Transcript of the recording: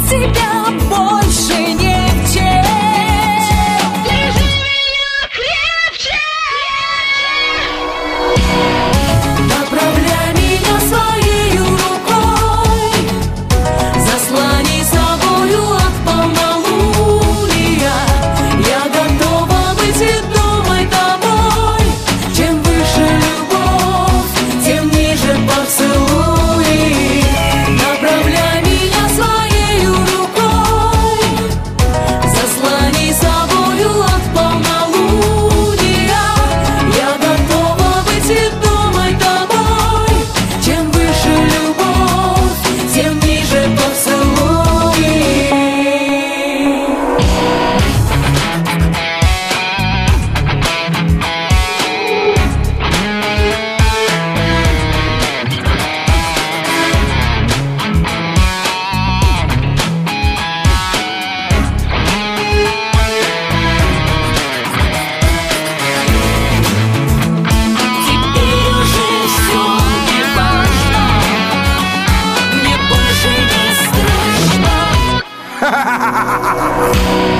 тебя больше не в честь. Держи меня крепче. Направляй меня своей рукой, заслони собою от полнолуния. Я готова быть ведомой тобой. Чем выше любовь, тем ниже поцелуи. Направляй меня своей рукой, заслони собою от полнолуния. Я готова быть ведомой тобой. Чем выше любовь, тем ниже поцелуи. Теперь уже все не важно, мне больше не страшно.